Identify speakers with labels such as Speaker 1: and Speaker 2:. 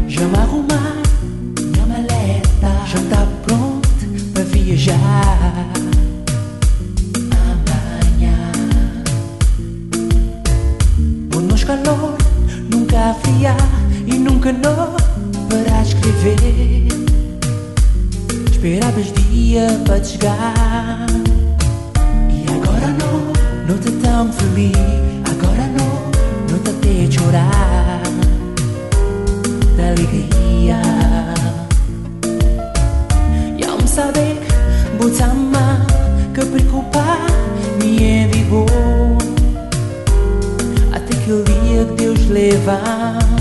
Speaker 1: Já me arrumar minha maleta, já tá pronto para viajar amanhã. Por nos calor, nunca afiar e nunca não para escrever. Esperavas dia para chegar e agora não te tão feliz. Agora não te até chorar da alegria. E ao me saber, botar mal que preocupar me envigou até que o dia que Deus leva.